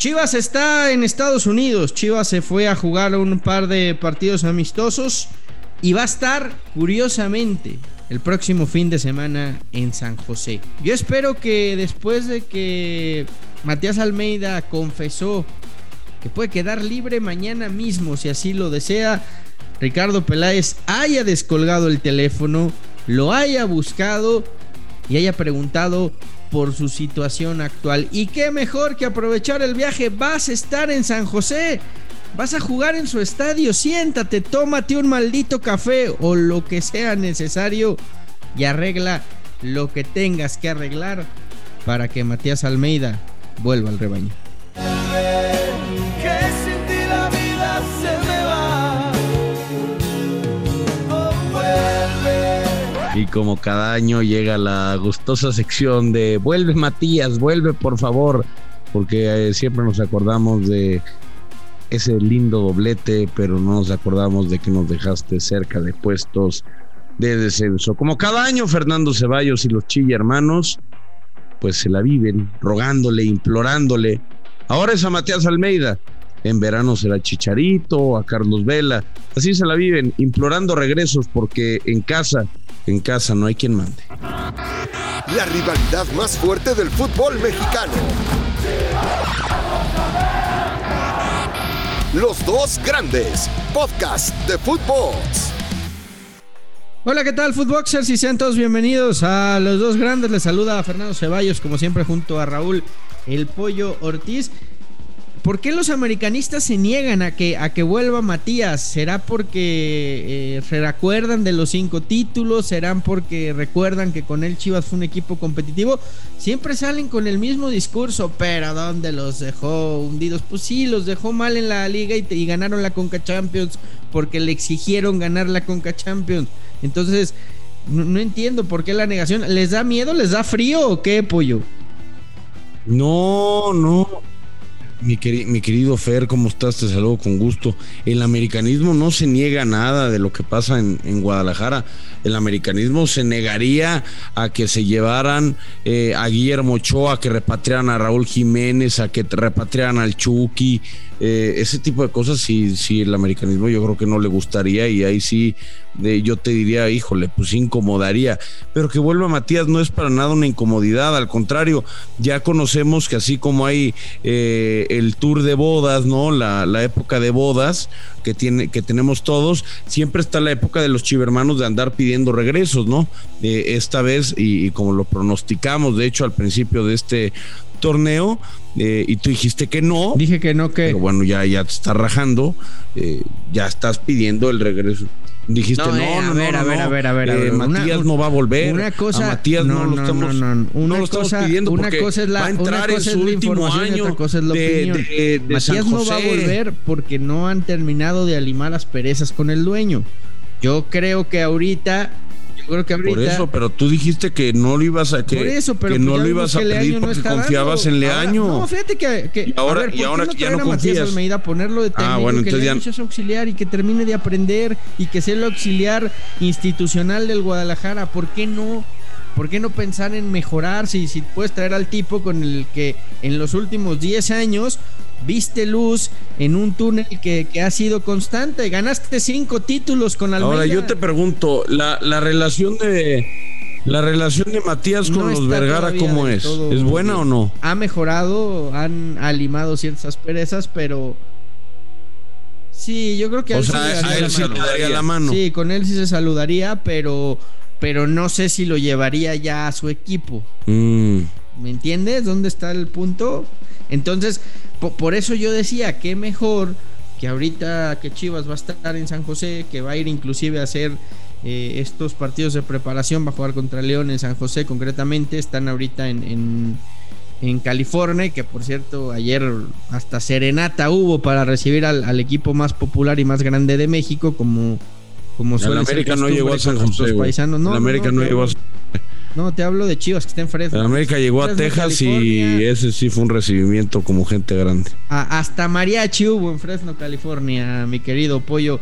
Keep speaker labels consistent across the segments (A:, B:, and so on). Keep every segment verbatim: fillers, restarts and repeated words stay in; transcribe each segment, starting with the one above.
A: Chivas está en Estados Unidos. Chivas se fue a jugar un par de partidos amistosos y va a estar, curiosamente, el próximo fin de semana en San José. Yo espero que después de que Matías Almeida confesó que puede quedar libre mañana mismo, si así lo desea, Ricardo Peláez haya descolgado el teléfono, lo haya buscado y haya preguntado por su situación actual. Y qué mejor que aprovechar el viaje. Vas a estar en San José, vas a jugar en su estadio, siéntate, tómate un maldito café o lo que sea necesario y arregla lo que tengas que arreglar para que Matías Almeida vuelva al rebaño.
B: Que sin ti la vida se me va. Oh, vuelve.
C: Y como cada año llega la gustosa sección de vuelve Matías, vuelve por favor, porque eh, siempre nos acordamos de ese lindo doblete, pero no nos acordamos de que nos dejaste cerca de puestos de descenso. Como cada año, Fernando Ceballos y los Chilla hermanos pues se la viven rogándole, implorándole. Ahora es a Matías Almeida, en verano será Chicharito, a Carlos Vela, así se la viven, implorando regresos, porque en casa, en casa no hay quien mande.
D: La rivalidad más fuerte del fútbol mexicano. Los Dos Grandes, podcast de Footbox.
A: Hola, ¿qué tal, Footboxers? Y sean todos bienvenidos a Los Dos Grandes. Les saluda a Fernando Ceballos, como siempre, junto a Raúl El Pollo Ortiz. ¿Por qué los americanistas se niegan a que, a que vuelva Matías? ¿Será porque eh, se recuerdan de los cinco títulos? ¿Serán porque recuerdan que con él Chivas fue un equipo competitivo? Siempre salen con el mismo discurso, pero ¿dónde los dejó hundidos? Pues sí, los dejó mal en la liga y, y ganaron la Conca Champions porque le exigieron ganar la Conca Champions. Entonces, no, no entiendo por qué la negación. ¿Les da miedo? ¿Les da frío o qué, Pollo?
C: No, no. Mi, queri- mi querido Fer, ¿cómo estás? Te saludo con gusto. El americanismo no se niega nada de lo que pasa en, en Guadalajara. El americanismo se negaría a que se llevaran eh, a Guillermo Ochoa, a que repatriaran a Raúl Jiménez, a que repatriaran al Chucky. Eh, ese tipo de cosas, sí, sí, el americanismo yo creo que no le gustaría, y ahí sí eh, yo te diría, híjole, pues incomodaría. Pero que vuelva Matías no es para nada una incomodidad, al contrario, ya conocemos que así como hay eh, el tour de bodas, ¿no? La, la época de bodas que tiene, que tenemos todos, siempre está la época de los chivermanos de andar pidiendo regresos, ¿no? Eh, esta vez, y, y como lo pronosticamos, de hecho, al principio de este torneo, eh, y tú dijiste que no.
A: Dije que no, que...
C: Pero bueno, ya, ya te estás rajando, eh, ya estás pidiendo el regreso. Dijiste, no,
A: no, eh,
C: no,
A: a
C: no,
A: ver,
C: no,
A: a ver,
C: no,
A: a ver, a ver,
C: eh,
A: a ver.
C: Matías
A: una,
C: no va a volver.
A: Una cosa,
C: a Matías no,
A: no,
C: no lo estamos,
A: no, no, una
C: no lo estamos
A: cosa,
C: pidiendo
A: una
C: porque
A: cosa es la,
C: va a entrar
A: una
C: en
A: cosa
C: su
A: es la
C: último
A: información
C: año
A: y otra cosa es la
C: de,
A: opinión.
C: de, de
A: Matías
C: San José.
A: no va a volver porque no han terminado de alimar las perezas con el dueño. Yo creo que ahorita... Yo creo que ahorita...
C: Por eso, pero tú dijiste que no lo ibas a que,
A: Por eso, pero
C: que
A: pues
C: no
A: ya
C: lo
A: vimos
C: ibas a
A: que
C: pedir
A: Leaño no
C: porque
A: está
C: confiabas
A: dando.
C: en Leaño.
A: Ahora, no, fíjate que, que
C: y ahora,
A: a ver,
C: y ahora
A: ¿por
C: que
A: qué
C: ya
A: no
C: no
A: traer a Matías
C: confías.
A: Almeida, ponerlo de técnico,
C: Ah, bueno,
A: que
C: entonces
A: Leaño
C: ya...
A: sea su auxiliar y que termine de aprender y que sea el auxiliar institucional del Guadalajara? ¿Por qué no? ¿Por qué no pensar en mejorar si, si puedes traer al tipo con el que en los últimos diez años viste luz en un túnel que, que ha sido constante? Ganaste cinco títulos con Almeida.
C: Ahora yo te pregunto, la, la relación de la relación de Matías con
A: No
C: los
A: está
C: Vergara, ¿cómo
A: del
C: es?
A: todo
C: ¿Es buena
A: bien.
C: o no?
A: Ha mejorado, han alimado ciertas asperezas, pero sí, yo creo que a
C: O
A: él
C: sea,
A: sí le
C: a
A: daría
C: él
A: la
C: sí
A: mano.
C: le daría la mano.
A: Sí, con él sí se saludaría, pero pero no sé si lo llevaría ya a su equipo.
C: Mm.
A: ¿Me entiendes? ¿Dónde está el punto? Entonces, po- por eso yo decía que mejor que ahorita que Chivas va a estar en San José, que va a ir inclusive a hacer eh, estos partidos de preparación, va a jugar contra León en San José concretamente, están ahorita en, en, en California, que por cierto ayer hasta serenata hubo para recibir al, al equipo más popular y más grande de México, como como
C: El
A: suele ser
C: América no llegó a San
A: con nuestros
C: José, güey.
A: paisanos. No,
C: El América
A: no,
C: no llegó a
A: No, te hablo de Chivas, que está en Fresno.
C: El América llegó a
A: Fresno,
C: Texas,
A: California.
C: y ese sí fue un recibimiento como gente grande.
A: A- hasta mariachi hubo en Fresno, California, mi querido Pollo.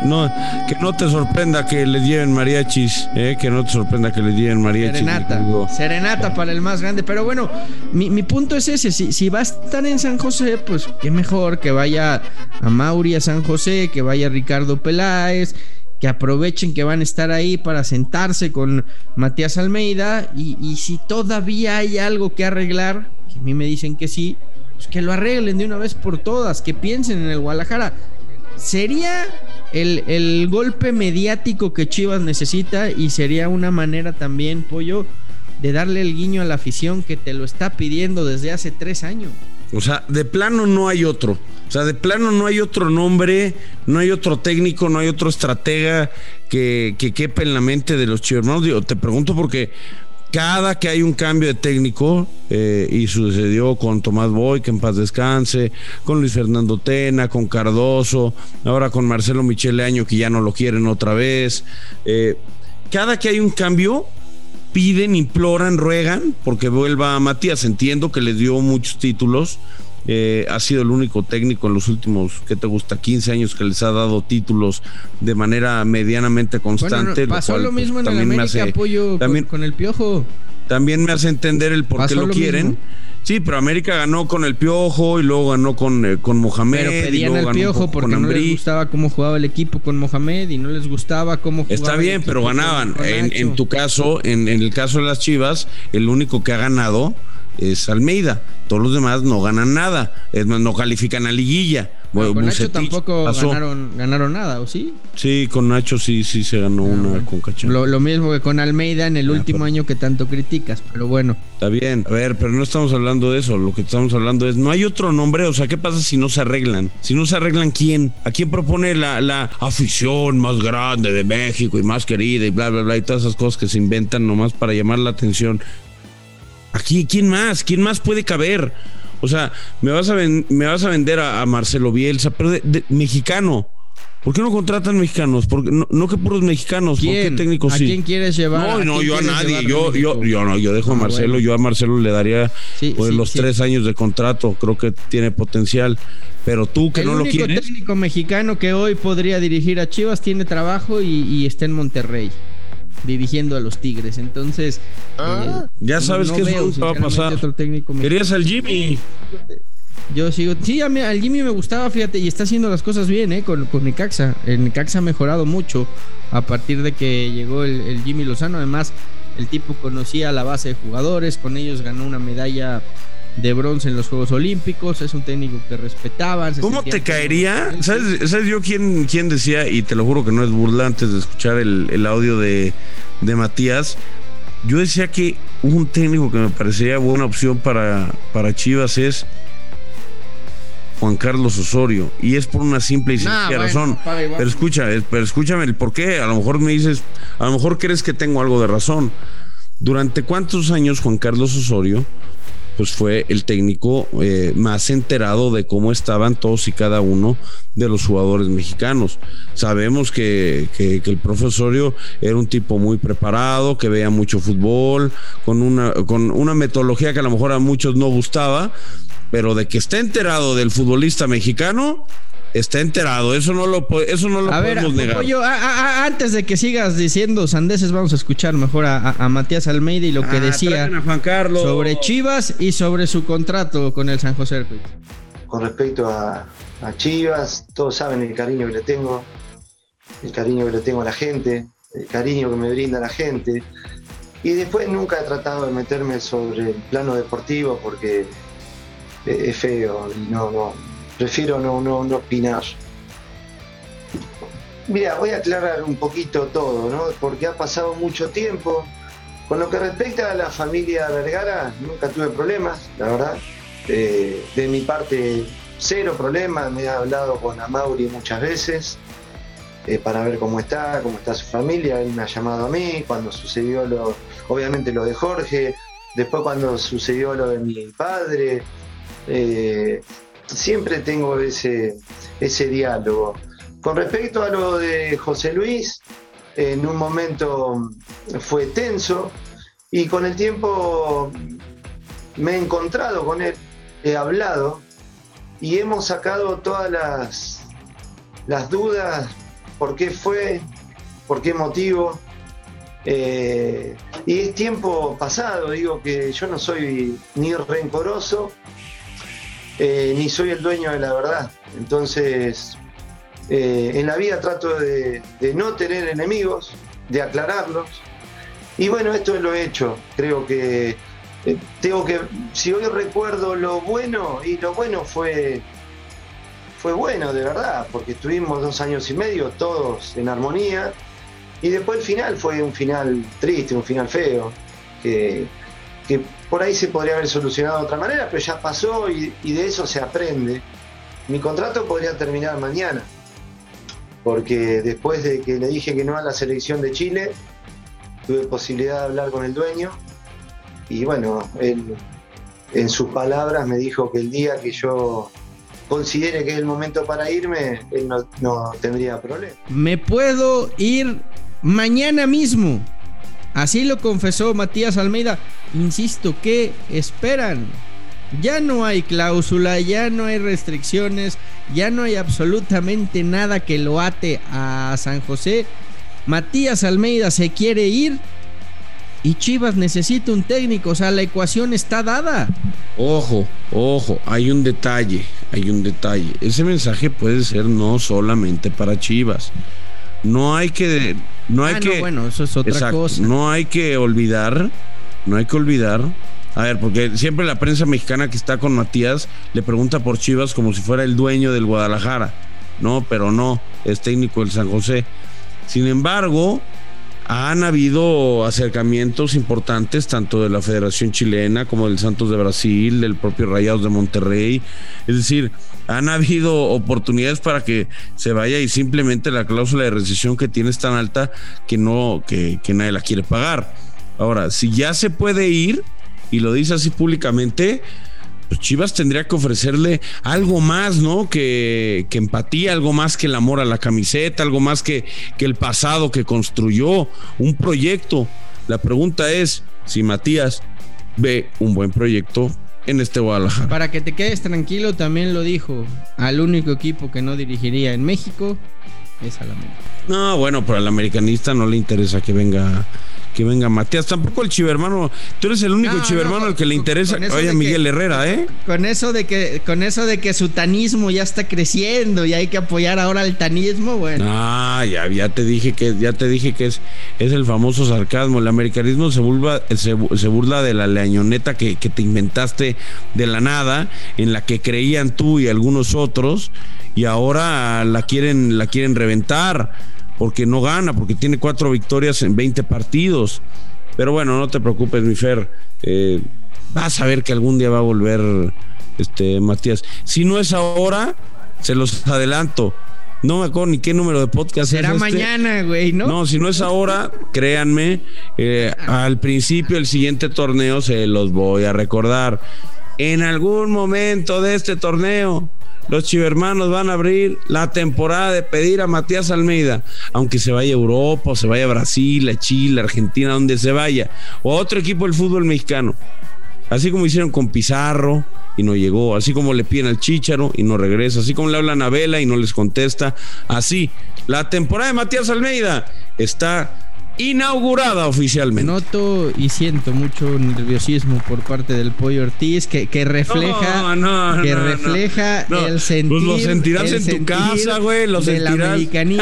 C: no, que no te sorprenda que les lleven mariachis, eh, que no te sorprenda que les lleven mariachis.
A: Serenata, serenata para el más grande. Pero bueno, mi, mi punto es ese, si, si va a estar en San José, pues qué mejor que vaya a Mauri a San José, que vaya Ricardo Peláez, que aprovechen que van a estar ahí para sentarse con Matías Almeida, y, y si todavía hay algo que arreglar, que a mí me dicen que sí, pues que lo arreglen de una vez por todas, que piensen en el Guadalajara. Sería el, el golpe mediático que Chivas necesita, y sería una manera también, Pollo, de darle el guiño a la afición que te lo está pidiendo desde hace tres años.
C: O sea, de plano no hay otro. O sea, de plano no hay otro nombre, no hay otro técnico, no hay otro estratega que, que quepa en la mente de los chivermanos. Digo, te pregunto porque cada que hay un cambio de técnico, eh, y sucedió con Tomás Boy, que en paz descanse, con Luis Fernando Tena, con Cardoso, ahora con Marcelo Michele Año, que ya no lo quieren otra vez. Eh, cada que hay un cambio, piden, imploran, ruegan porque vuelva a Matías. Entiendo que les dio muchos títulos, eh, ha sido el único técnico en los últimos, ¿qué te gusta? quince años que les ha dado títulos de manera medianamente constante.
A: Bueno, no, pasó
C: lo, cual,
A: lo mismo
C: pues,
A: en el América,
C: hace,
A: apoyo
C: también,
A: con, con el Piojo.
C: También me hace entender el por qué lo, lo quieren. Mismo. Sí, pero América ganó con el Piojo y luego ganó con, eh, con Mohamed.
A: Pero pedían al Piojo porque no les gustaba cómo jugaba el equipo con Mohamed y no les gustaba cómo jugaba.
C: Está bien, pero ganaban. Con, con en, en tu caso, en, en el caso de las Chivas, el único que ha ganado es Almeida. Todos los demás no ganan nada. Es más, no califican a liguilla.
A: Bueno, con Nacho tampoco ganaron, ganaron nada, ¿o sí?
C: Sí, con Nacho sí, sí se ganó ah, una
A: bueno.
C: con Cachán.
A: Lo, lo mismo que con Almeida en el ah, último pero... año que tanto criticas, pero bueno.
C: Está bien, a ver, pero no estamos hablando de eso. Lo que estamos hablando es, no hay otro nombre. O sea, ¿qué pasa si no se arreglan? Si no se arreglan, ¿quién? ¿A quién propone la, la afición más grande de México y más querida y bla, bla, bla? Y todas esas cosas que se inventan nomás para llamar la atención. Aquí, ¿quién más? ¿Quién más puede caber? O sea, me vas a, ven, me vas a vender a, a Marcelo Bielsa, pero de, de, mexicano. ¿Por qué no contratan mexicanos? Porque no, no que puros mexicanos, ¿por qué técnicos sí?
A: ¿A quién quieres llevar?
C: No, no, yo a nadie. Yo, yo, yo no, yo dejo ah, a Marcelo. Bueno. Yo a Marcelo le daría sí, pues, sí, los sí. tres años de contrato. Creo que tiene potencial. Pero tú que
A: el
C: no lo quieres.
A: El único técnico mexicano que hoy podría dirigir a Chivas tiene trabajo y, y está en Monterrey, dirigiendo a los Tigres. Entonces
C: ah, eh, ya sabes no que veo, eso va a pasar. Querías al Jimmy.
A: Yo sigo, sí, a mí, al Jimmy me gustaba, fíjate, y está haciendo las cosas bien, eh, con, con Necaxa. El Necaxa ha mejorado mucho a partir de que llegó el, el Jimmy Lozano. Además, el tipo conocía la base de jugadores, con ellos ganó una medalla de bronce en los Juegos Olímpicos. Es un técnico que respetaban.
C: ¿Cómo te caería? ¿Sabes, ¿Sabes yo quién, quién decía? Y te lo juro que no es burla, antes de escuchar el, el audio de, de Matías. Yo decía que un técnico que me parecería buena opción para, para Chivas es Juan Carlos Osorio, y es por una simple y sencilla nah, bueno, razón. Pero escucha, pero escúchame el por qué. A lo mejor me dices, a lo mejor crees que tengo algo de razón. ¿Durante cuántos años Juan Carlos Osorio pues fue el técnico eh, más enterado de cómo estaban todos y cada uno de los jugadores mexicanos? Sabemos que, que, que el profe Osorio era un tipo muy preparado, que veía mucho fútbol, con una, con una metodología que a lo mejor a muchos no gustaba, pero de que está enterado del futbolista mexicano, está enterado. Eso no lo, eso no lo a podemos ver, negar.
A: Yo, a, a, antes de que sigas diciendo sandeces, vamos a escuchar mejor a, a, a Matías Almeida y lo que ah, decía
C: a Juan Carlos
A: sobre Chivas y sobre su contrato con el San José Earthquakes.
E: Con respecto a, a Chivas, todos saben el cariño que le tengo, el cariño que le tengo a la gente, el cariño que me brinda la gente. Y después nunca he tratado de meterme sobre el plano deportivo porque es feo y no, no, prefiero no, no, no opinar. Mira, voy a aclarar un poquito todo, ¿no? Porque ha pasado mucho tiempo. Con lo que respecta a la familia Vergara, nunca tuve problemas, la verdad. Eh, de mi parte, cero problemas. Me he hablado con Amauri muchas veces eh, para ver cómo está, cómo está su familia. Él me ha llamado a mí cuando sucedió lo, obviamente lo de Jorge, después cuando sucedió lo de mi padre. Eh, siempre tengo ese, ese diálogo. Con respecto a lo de José Luis, en un momento fue tenso y con el tiempo me he encontrado con él, he hablado y hemos sacado todas las, las dudas por qué fue, por qué motivo. Eh, y es tiempo pasado, digo que yo no soy ni rencoroso, eh, ni soy el dueño de la verdad. Entonces, eh, en la vida trato de, de no tener enemigos, de aclararlos. Y bueno, esto lo he hecho. Creo que eh, tengo que, si hoy recuerdo lo bueno, y lo bueno fue, fue bueno de verdad, porque estuvimos dos años y medio todos en armonía. Y después el final fue un final triste, un final feo, que, que por ahí se podría haber solucionado de otra manera, pero ya pasó y, y de eso se aprende. Mi contrato podría terminar mañana, porque después de que le dije que no a la selección de Chile, tuve posibilidad de hablar con el dueño y bueno, él en sus palabras me dijo que el día que yo considere que es el momento para irme, él no, no tendría problema.
A: Me puedo ir mañana mismo. Así lo confesó Matías Almeyda. Insisto, ¿qué esperan? Ya no hay cláusula, ya no hay restricciones, ya no hay absolutamente nada que lo ate a San José. Matías Almeyda se quiere ir y Chivas necesita un técnico. O sea, la ecuación está dada.
C: Ojo, ojo, hay un detalle, hay un detalle. Ese mensaje puede ser no solamente para Chivas. No hay que, no hay
A: ah,
C: que,
A: no, bueno, eso es otra
C: exacto,
A: cosa.
C: No hay que olvidar, no hay que olvidar. A ver, porque siempre la prensa mexicana que está con Matías le pregunta por Chivas como si fuera el dueño del Guadalajara. No, pero no, es técnico del San José. Sin embargo, han habido acercamientos importantes tanto de la Federación Chilena como del Santos de Brasil, del propio Rayados de Monterrey. Es decir, han habido oportunidades para que se vaya y simplemente la cláusula de rescisión que tiene es tan alta que no, que, que nadie la quiere pagar. Ahora, si ya se puede ir y lo dice así públicamente, pues Chivas tendría que ofrecerle algo más, ¿no? Que, que empatía, algo más que el amor a la camiseta, algo más que, que el pasado que construyó, un proyecto. La pregunta es si Matías ve un buen proyecto en este Guadalajara.
A: Para que te quedes tranquilo, también lo dijo, al único equipo que no dirigiría en México es al América.
C: No, bueno, pero al americanista no le interesa que venga que venga Matías, tampoco el chivermano. Tú eres el único no, chivermano no, al que le interesa. Oye, Miguel que, Herrera, ¿eh?
A: Con eso de que con eso de que su tanismo ya está creciendo y hay que apoyar ahora al tanismo, bueno.
C: Ah, ya, ya te dije que ya te dije que es, es el famoso sarcasmo. El americanismo se burla, se, se burla de la leañoneta que, que te inventaste de la nada, en la que creían tú y algunos otros, y ahora la quieren, la quieren reventar. Porque no gana, porque tiene cuatro victorias en veinte partidos. Pero bueno, no te preocupes, mi Fer. Eh, vas a ver que algún día va a volver este Matías. Si no es ahora, se los adelanto. No me acuerdo ni qué número de podcast
A: será
C: es este.
A: Mañana, güey, ¿no?
C: No, si no es ahora, créanme, eh, al principio del siguiente torneo se los voy a recordar. En algún momento de este torneo, los chivermanos van a abrir la temporada de pedir a Matías Almeyda, aunque se vaya a Europa o se vaya a Brasil, a Chile, a Argentina, donde se vaya, o a otro equipo del fútbol mexicano. Así como hicieron con Pizarro y no llegó, así como le piden al Chícharo y no regresa, así como le hablan a Vela y no les contesta. Así, la temporada de Matías Almeyda está inaugurada oficialmente.
A: Noto y siento mucho nerviosismo por parte del Pollo Ortiz que, que refleja
C: no, no,
A: que
C: no,
A: refleja
C: no, no.
A: el sentir,
C: pues lo sentirás
A: el
C: en tu casa, güey, lo
A: del
C: sentirás.
A: Americanismo.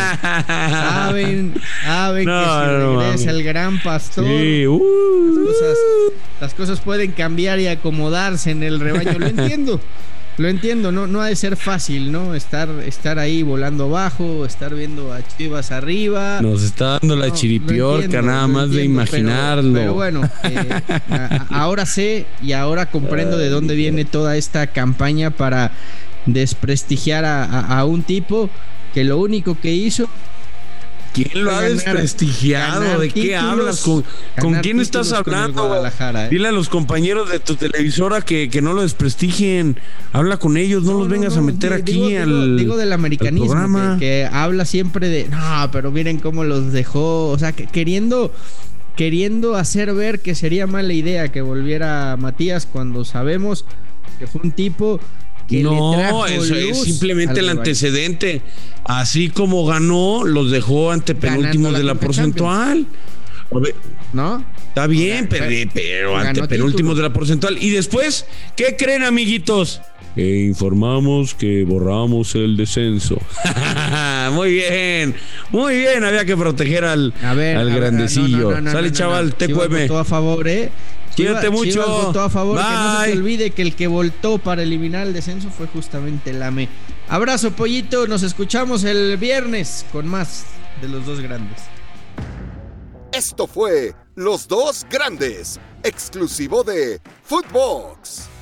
A: saben, saben
C: no,
A: que si
C: no,
A: regresa
C: no.
A: el gran pastor,
C: sí, uh,
A: las cosas, las cosas pueden cambiar y acomodarse en el rebaño. Lo entiendo. Lo entiendo, no, no ha de ser fácil, ¿no? Estar, estar ahí volando abajo, estar viendo a Chivas arriba.
C: Nos está dando la no, chiripiorca, entiendo, nada más entiendo, de imaginarlo.
A: Pero, pero bueno, eh, a, ahora sé y ahora comprendo de dónde viene toda esta campaña para desprestigiar a, a, a un tipo que lo único que hizo...
C: ¿Quién lo ha ganar, desprestigiado? ¿De qué títulos, hablas? ¿Con, ¿con quién estás hablando? ¿eh? Dile a los compañeros de tu televisora que, que no lo desprestigien. Habla con ellos, no, no los vengas no, no, a meter digo, aquí digo, al
A: Digo del americanismo, que, que habla siempre de... No, pero miren cómo los dejó. O sea, que, queriendo, queriendo hacer ver que sería mala idea que volviera Matías cuando sabemos que fue un tipo que
C: no,
A: le trajo
C: eso es
A: luz
C: simplemente
A: al
C: el
A: rebaño.
C: antecedente. Así como ganó, los dejó ante penúltimos
A: Ganando la
C: de la
A: Conca
C: porcentual. A ver,
A: ¿No?
C: está bien,
A: Ganó-
C: pero, pero
A: ganó
C: ante
A: título.
C: penúltimos de la porcentual. Y después, ¿qué creen, amiguitos? Que informamos que borramos el descenso. Muy bien, muy bien. Había que proteger al,
A: A ver,
C: al
A: a ver,
C: grandecillo.
A: no, no, no,
C: Sale,
A: no, no,
C: chaval,
A: no.
C: te
A: Chivas
C: cueme.
A: votó a favor, ¿eh?
C: Cuídate
A: Chivas-
C: mucho.
A: Chivas votó a favor. Que no se te
C: Bye.
A: olvide que el que votó para eliminar el descenso fue justamente el A M E. Abrazo, pollito. Nos escuchamos el viernes con más de los dos grandes.
D: Esto fue Los Dos Grandes, exclusivo de Footbox.